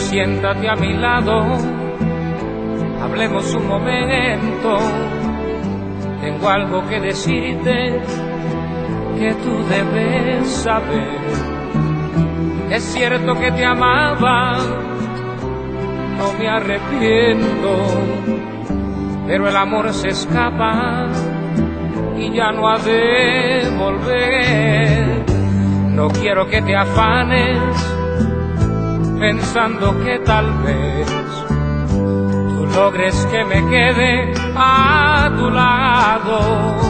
siéntate a mi lado, hablemos un momento. Tengo algo que decirte que tú debes saber. Es cierto que te amaba, no me arrepiento, pero el amor se escapa y ya no ha de volver. No quiero que te afanes pensando que tal vez tú logres que me quede a tu lado.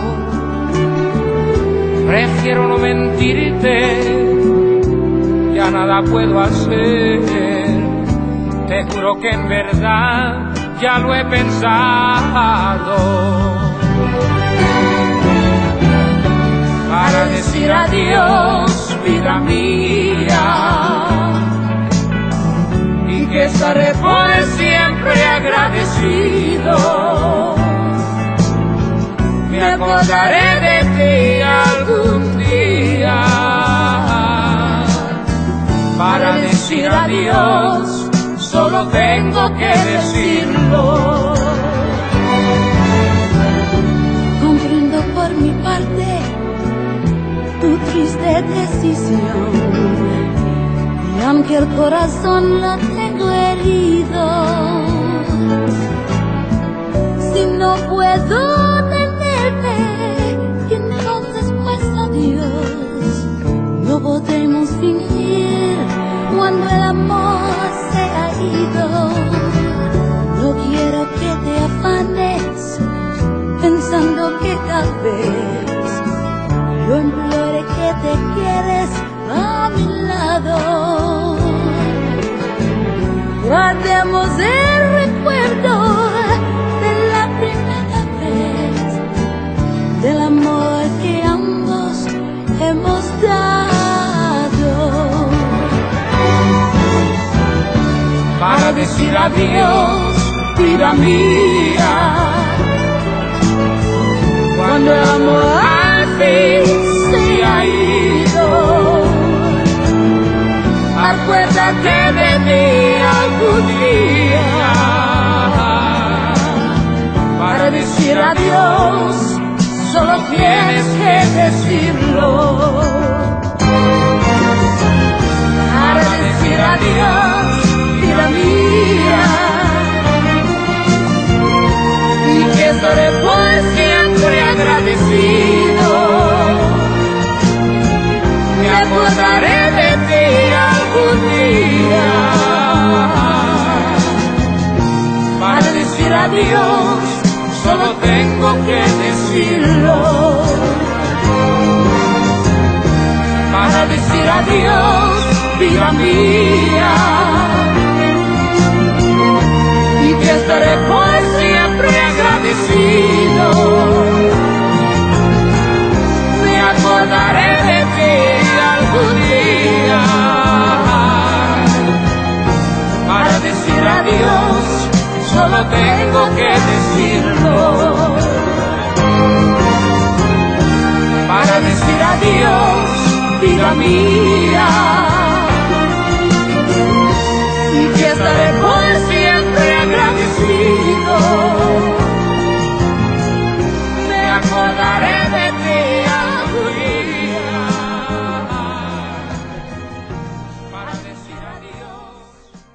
Prefiero no mentirte, ya nada puedo hacer. Te juro que en verdad ya lo he pensado. Para decir adiós, vida mía, y que estaré por siempre agradecido. Me acordaré de ti algún día. Para decir adiós, solo tengo que decirlo. Comprendo por mi parte tu triste decisión, y aunque el corazón lo tengo herido, si no puedo tenerte, entonces pues adiós. No podemos fingir cuando el amor se ha ido. No quiero que te afanes pensando que tal vez yo implore que te quedes a mi lado. Guardemos el recuerdo de la primera vez, del amor que ambos hemos dado. Para decir adiós, vida mía, cuando el amor al fin se ha ido, acuérdate de mí algún día. Para decir adiós, solo tienes que decirlo. Para decir adiós, vida mía, y que estaré por siempre agradecido. Me acordaré de ti algún día. Para decir adiós, solo tengo que decirlo. Para decir adiós, vida mía, y que estaré por siempre agradecido. Me acordaré de ti algún día. Para decir adiós, solo tengo que decirlo. Para decir adiós, vida mía,